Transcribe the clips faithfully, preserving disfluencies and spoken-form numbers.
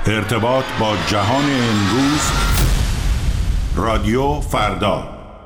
ارتباط با جهان امروز، رادیو فردا.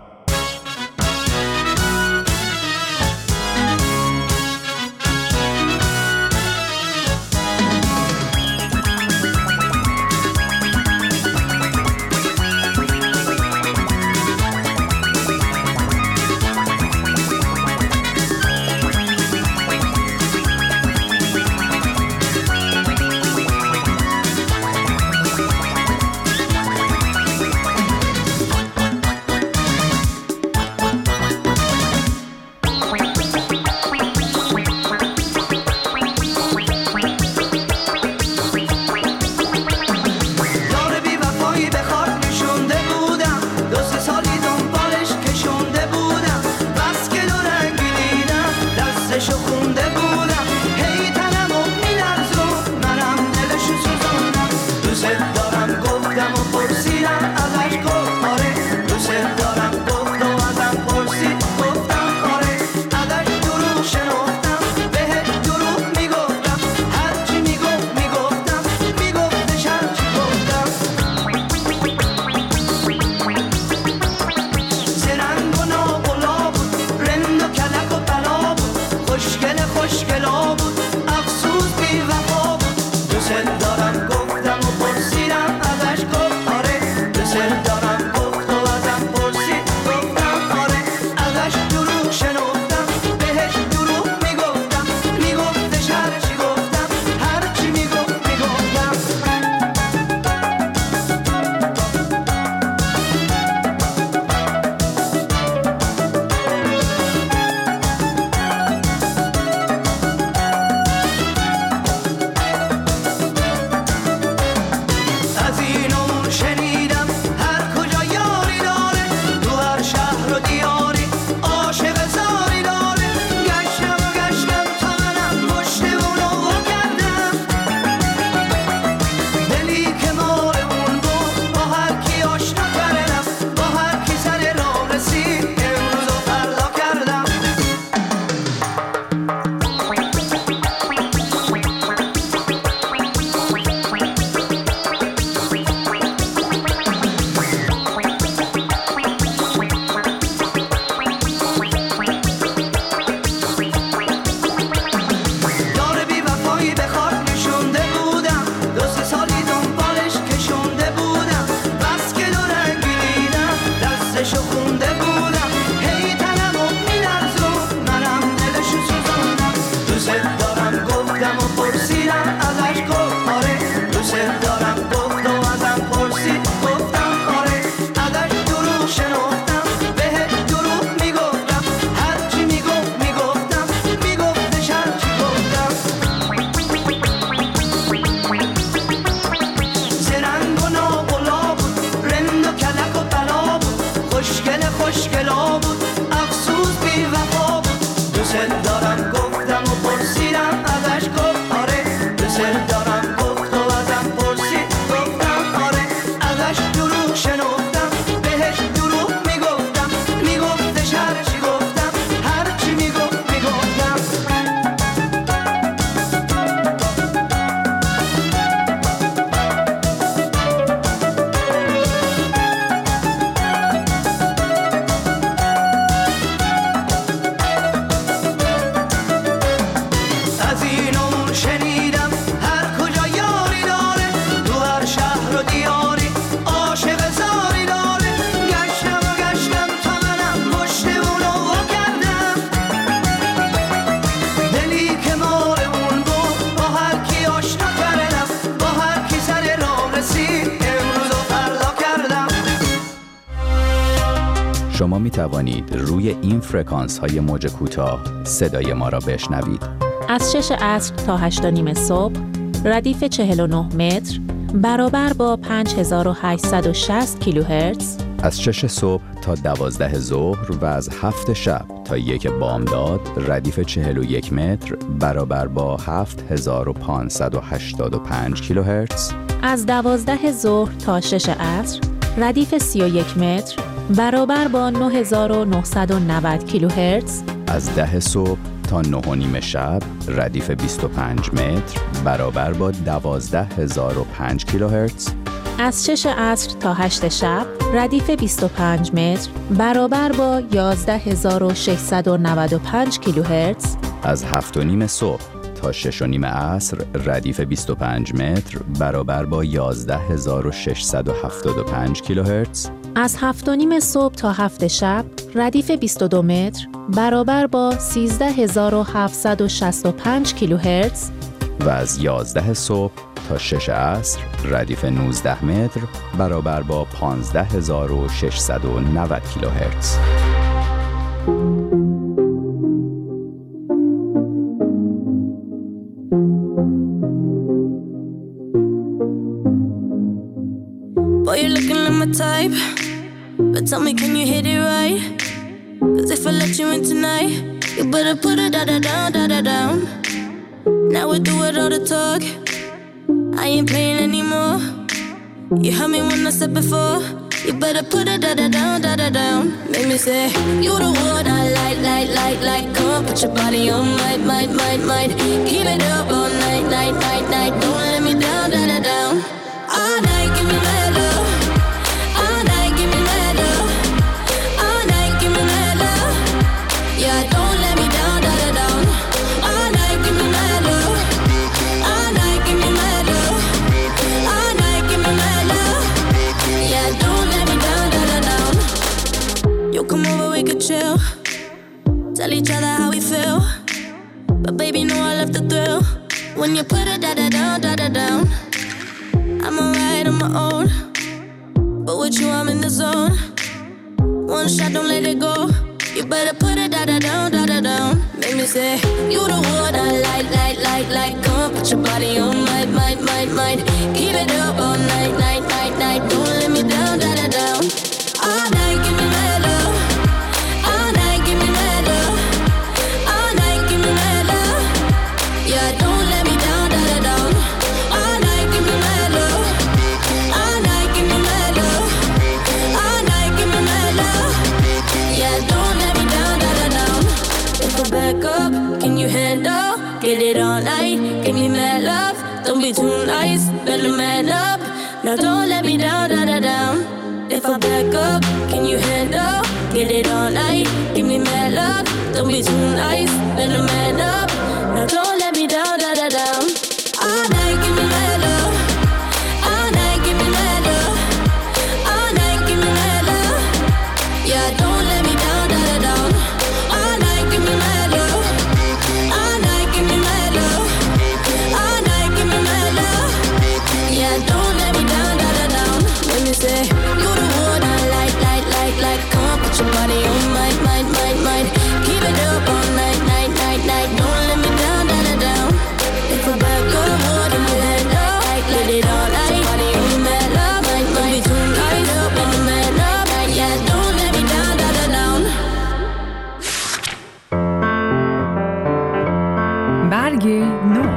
شما می توانید روی این فرکانس های موج کوتاه صدای ما را بشنوید. از شش عصر تا هشت و نیم صبح، ردیف چهل و نه متر برابر با پنج هزار و هشتصد و شصت کیلوهرتز. از شش صبح تا دوازده ظهر و از هفت شب تا یک بامداد، ردیف چهل و یک متر برابر با هفت هزار و پانصد و هشتاد و پنج کیلوهرتز. از دوازده ظهر تا شش عصر، ردیف سی و یک متر برابر با نه هزار و نهصد و نود کیلوهرتز. از ده صبح تا نه و نیم شب ردیف بیست و پنج متر برابر با دوازده هزار و پنج کیلوهرتز. از شش عصر تا هشت شب ردیف بیست و پنج متر برابر با یازده هزار و ششصد و نود و پنج کیلوهرتز. از هفت و نیم صبح تا شش و نیم عصر ردیف بیست و پنج متر برابر با یازده هزار و ششصد و هفتاد و پنج کیلوهرتز. از هفت و نیم صبح تا هفت شب ردیف بیست و دو متر برابر با سیزده هزار و هفتصد و شصت و پنج کیلوهرتز. و از یازده صبح تا شش عصر ردیف نوزده متر برابر با پانزده هزار و ششصد و نود کیلوهرتز. Boy, you're looking like my type, but tell me, can you hit it right? Cause if I let you in tonight, you better put it da-da down, da-da down. Now we do it all the talk, I ain't playing anymore. You heard me when I said before, you better put it da-da down, da-da down. Make me say, you the one I like, like, like, like. Come on, put your body on, might, might, might, might. Keep it up all night, night, night, night. Don't let me down, da-da down. All night, give me that love. All night, give me that love. All night, give me that love. Yeah, don't let me down, da-da down. All night, give me that love. All night, give me that love. All night, give me that love. Yeah, don't let me down, da-da down. You come over, we could chill. Tell each other how we feel. But baby, know I love the thrill. When you put it da-da down, da-da down. I'm alright on my own, but with you I'm in the zone. One shot, don't let it go. You better put it da-da down, da-da down. Make me say, you the one I like, like, like, like. Come on, put your body on, might, might, might, might. Keep it up all night, night, night, night. Don't let me down, da-da down. All night, give me that love. All night, give me that love. All night, give me that love. Yeah, don't let me down, da-da down. All night, give me that love. All night, give me that love. All night, give me that love. Yeah, don't let me down, da-da down. If I back up, can you handle? Get it all night, give me that love. Don't be too nice, better man up. Now don't let me down, da-da down. If I back up, can you handle? Get it all night, give me that love. Don't be too nice, better man up. Now don't let me down, da-da down. All night, give me that love. All night, give me that love. All night, give me that love. Yeah, don't let me down, da-da down. All night, give me that love. All night, give me that love. All night, give me that love. Yeah, don't let me down, da-da down. Let me say, you the one I like, like, like, like. Come on, put your body on, might, might, might, might. Keep it up all night, night, night, night. Don't let me down, da-da down. If I back up, what in your head up? Like, let it all night. Body on the man up, might, might. Be too nice up, let the man up. Yeah, don't let me down, da-da down. برگ نو.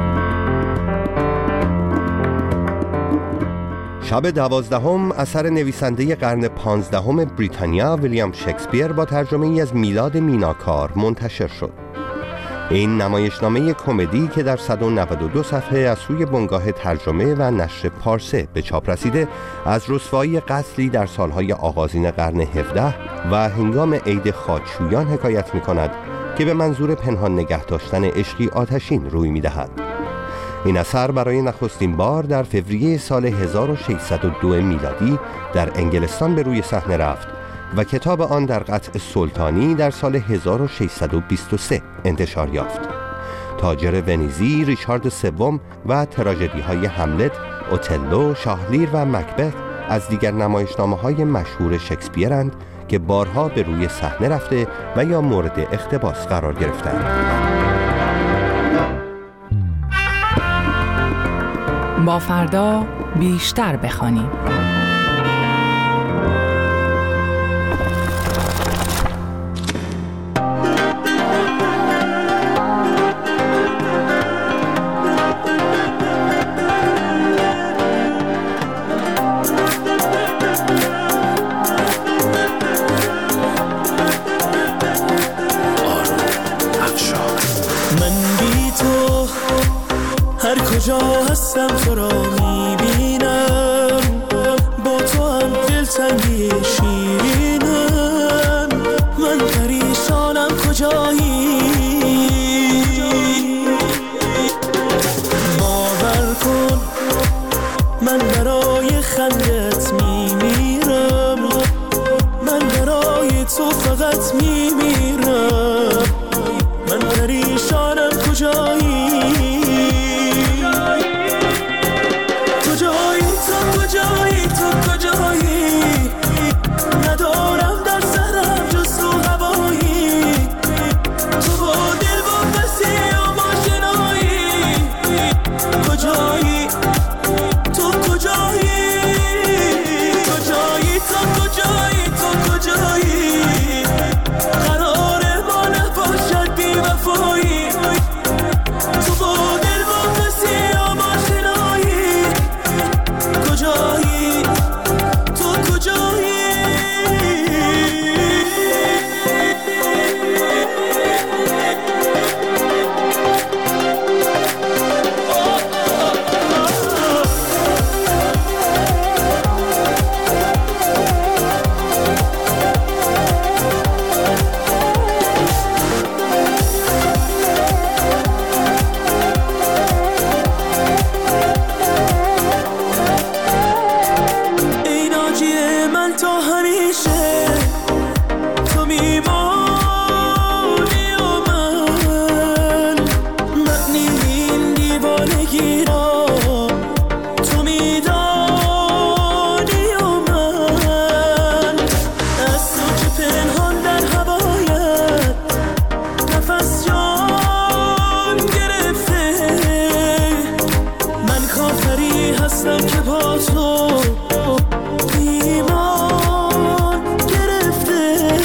شب دوازدهم اثر نویسنده قرن پانزدهم بریتانیا ویلیام شکسپیر با ترجمه ای از میلاد میناکار منتشر شد. این نمایشنامه کمدی که در صد و نود و دو صفحه از سوی بنگاه ترجمه و نشر پارسه به چاپ رسیده، از رسوایی قتلی در سالهای آغازین قرن هفدهم و هنگام عید خاکشویان حکایت می کند که به منظور پنهان نگه داشتن عشقی آتشین روی می دهد. این اثر برای نخستین بار در فوریه سال هزار و ششصد و دو میلادی در انگلستان به روی صحنه رفت و کتاب آن در قطع سلطانی در سال هزار و ششصد و بیست و سه انتشار یافت. تاجر ونیزی ریچارد سوم و تراژدی‌های هملت، اوتلو، شاهلیر و مکبث از دیگر نمایشنامه‌های مشهور شکسپیرند که بارها به روی صحنه رفته و یا مورد اقتباس قرار گرفتند. با فردا بیشتر بخوانیم. رفتم تو را میبینم، با تو هم دلتنگی شیرینم. من پریشانم کجایی، باور کن من برای خندت میمیرم، من برای تو فقط میمیرم. من پریشانم کجایی، کجایی تو، کجایی تو، کجایی؟ ندارم در سرم جز تو هوایی، تو با دل با مسیح و آشنایی. کجایی تو، کجایی؟ کجایی تو، کجایی تو، کجایی؟ قرار ما نباشد بی وفایی، تو با دل با مسیح و آشنایی. کجایی تو، کجایی؟ ای ناجی من تا همیشه تو میمانی و من، معنی این دیوانگی را تو میدانی و من. از تو که پنهان در هوایت نفس جان گرفته، من کافری هستم که با تو ایمان گرفته.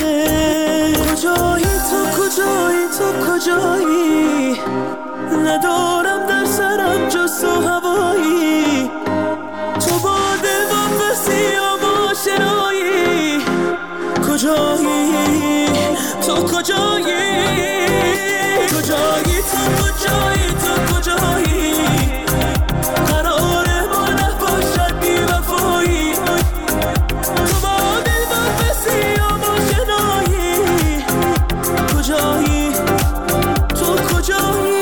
کجایی تو، کجایی تو، کجایی؟ ندارم در سرم جز تو هوایی، تو با دل با مسیح و آشنایی. کجایی تو، کجایی؟ کجایی تو، کجایی تو، کجایی؟ قرار ما نباشد بی وفایی، تو با دل با مسیح و آشنایی. کجایی تو، کجایی؟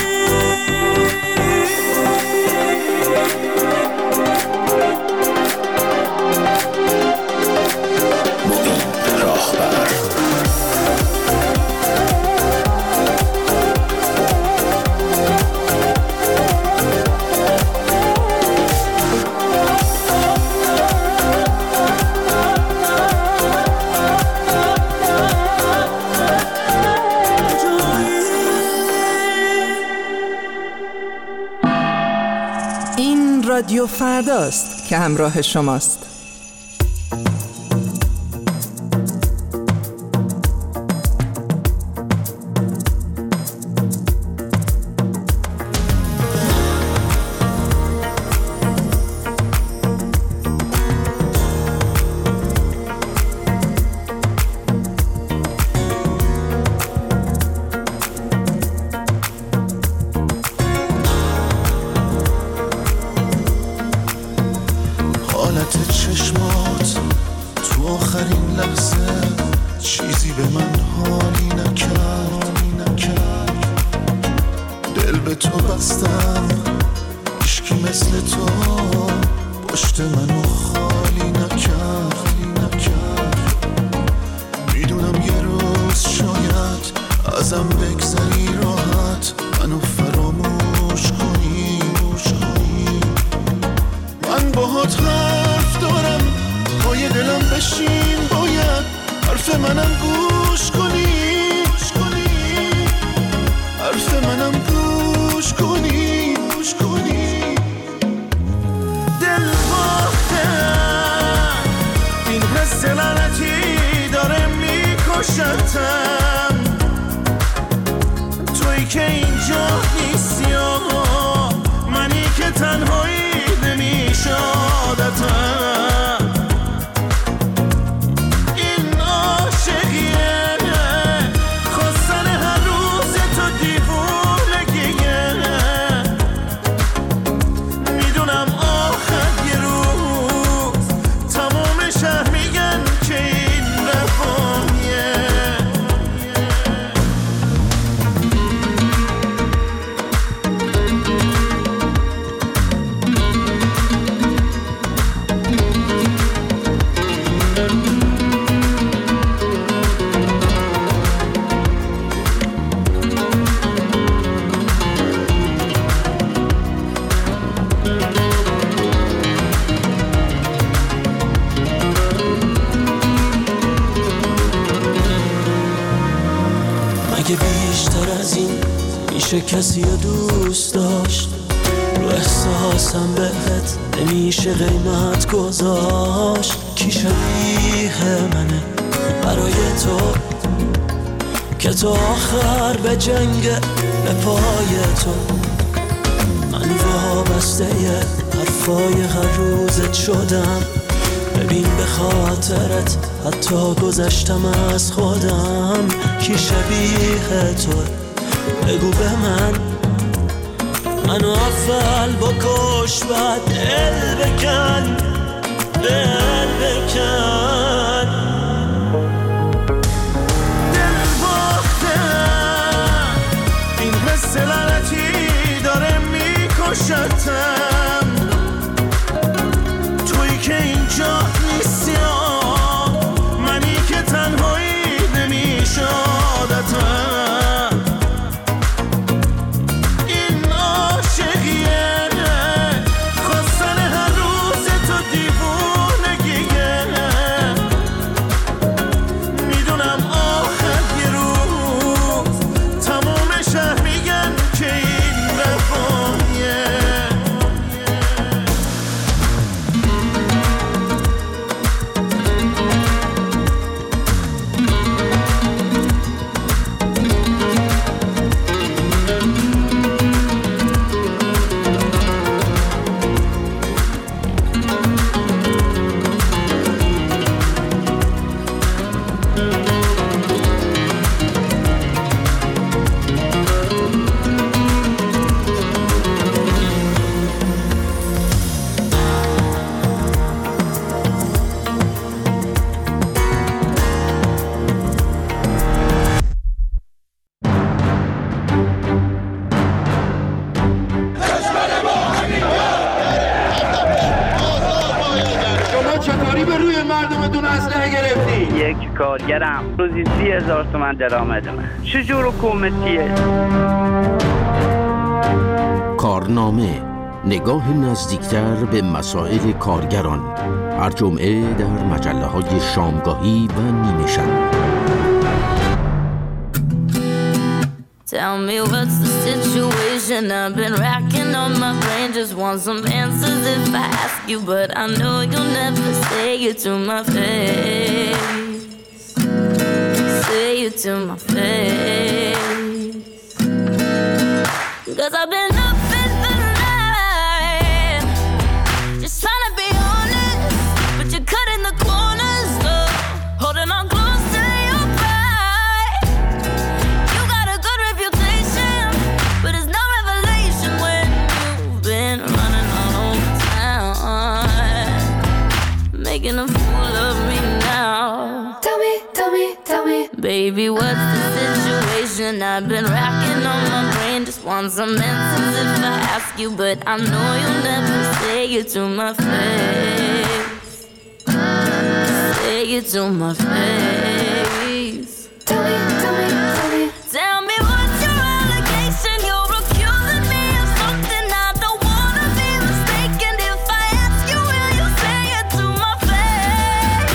این رادیو فرداست که همراه شماست. چشمات تو آخرین لحظه چیزی به من حالی نکرد، دل به تو بستم، عشقی مثل تو پشت منو خالی نکرد. میدونم یه روز شاید ازم بگذری راحت، منو فراموش کنی. من باهات حرف دارم، پای دلم بشین، باید حرف منم گوش کنی، حرف منم گوش کنی. دل باختم، این حس لعنتی داره میکشتم، توی که اینجا نیستی، منی که تنهایی نمیشه عادتم. این عاشقیه، خواستن هر روز تو دیوونگیه، بهتر از این میشه کسی رو دوست داشت. رو احساسم بهت نمیشه قیمت گذاشت. کی شبیه منه برای تو که تو آخر به جنگ به پای تو. من وابسته حرفای هر روزت شدم. ببین به خاطرت حتی گذشتم از خودم. کی شبیه تو بگو به من. منو اول بکش بعد دل بکن دل بکن. دل باختم این حس لعنتی داره میکشتم. تویی که اینجا نیستی منی که تنهایی نمیشادتم. این عاشقیه خواستن هر روز تو دیوونگیه. میدونم آخر یه روز تمام شهر میگن که این رفایه. کارگرم روزی سی هزار تومن درآمد من. چجور حکومتیه؟ کارنامه، نگاه نزدیکتر به مسائل کارگران. هر جمعه در مجله های شامگاهی و نیمه شب. Tell me what's the situation. I've been racking on my brain, just want some answers if I ask you, but I know you'll never say it to my face. Say it to my face. Cause I've been up in the night, just trying to be honest, but you're cutting the corners, though, holding on close to your pride. You got a good reputation, but it's no revelation when you've been running all over town, making a fool of me now. Tell me, tell me, tell me, baby, what's the situation? I've been racking on my brain, just want some answers if I ask you, but I know you'll never say it to my face. Say it to my face. Tell me, tell me, tell me, tell me what's your allegation? You're accusing me of something I don't wanna be mistaken. If I ask you, will you say it to my face?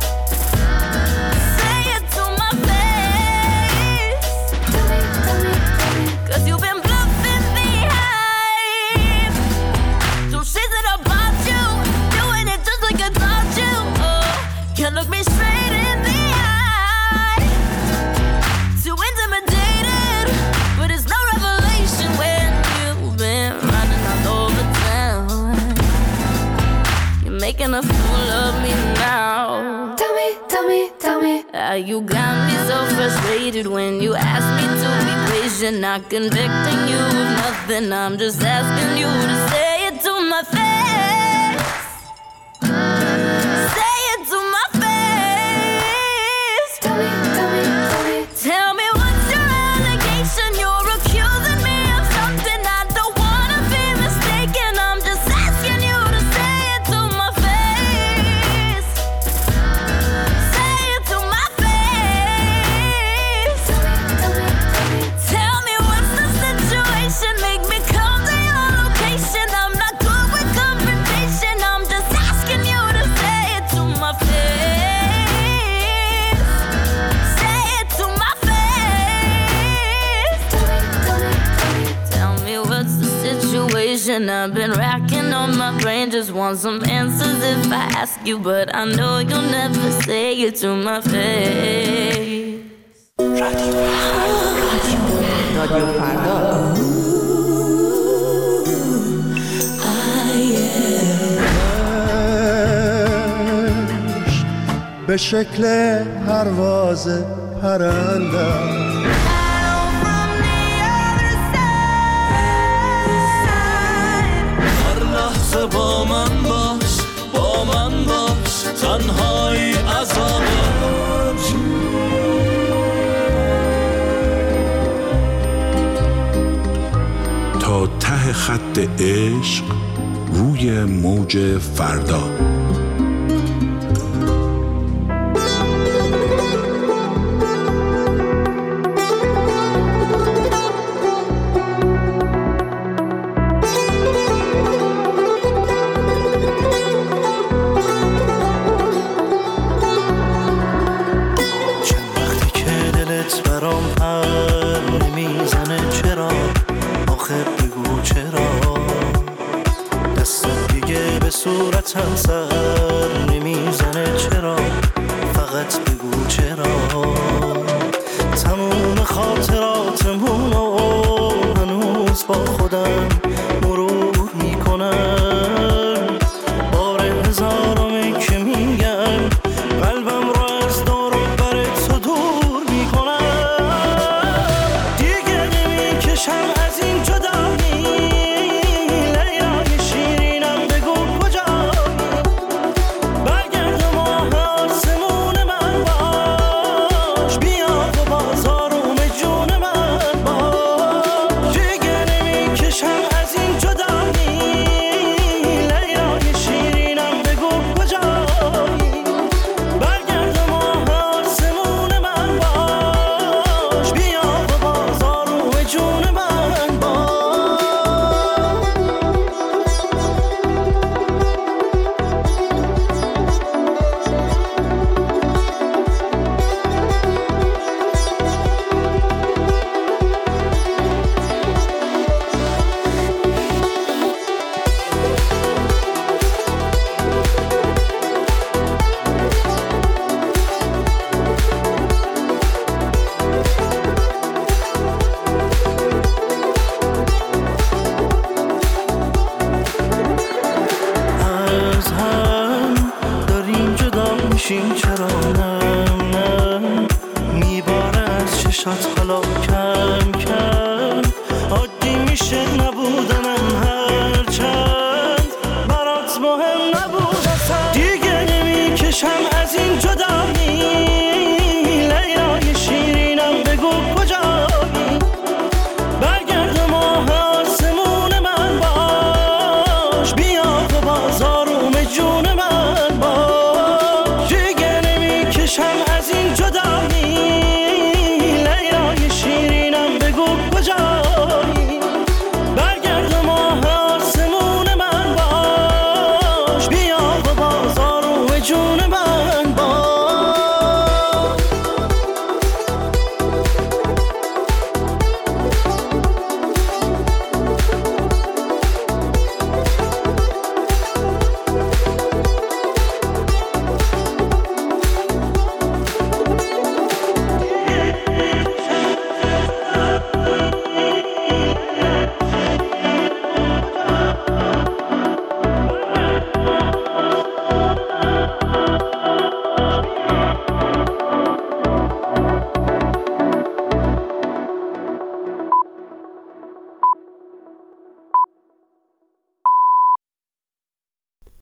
Say it to my face. Tell me, tell me, tell me, cause you've been bluffing behind. Don't say that about you, doing it just like I taught you. Oh, can't look me straight in the eye. Too intimidated, but it's no revelation when you've been running all over town. You're making a fool of me now. Tell me, tell me, tell me, how you got me so frustrated when you ask me to be patient. Not convicting you of nothing, I'm just asking you to say it to my face. Say it to my face. Tell me, tell me, tell me, tell me what's your allegation? You're accusing me of something I don't wanna be mistaken. I'm just asking you to say it to my face. Say it to my face. Tell me, tell me, tell me, tell me what's the situation? Make me come to your location. And I've been racking on my brain, just want some answers if I ask you, but I know you'll never say it to my face. رادیو فردا. به شکل پرواز پرنده هر لحظه با من باش، با من باش، تنهایی عذابه. تا ته خط عشق روی موج فردا. صورتم سر نمیزنه چرا، فقط بگو چرا. تموم خاطراتمون رو هنوز با خودم مرور میکنم. بار هزارمی که میگم قلبم رو از دور و بر تو دور میکنم. دیگه نمیکشم از این جدایی، لیلای شیرینم بگو کجا. برگرد و ماه آسمون من باش، بیا و بازارم جون من باش. دیگه نمیکشم از این جدایی، لیلای شیرینم بگو کجایی. برگرد و ماه آسمون من باش، بیا و بازارم جون من باش. از هم داریم جدا میشیم چرا؟ نه نه میباره از چشات حالا کم کم. عادی میشه نبودنم هرچند برات مهم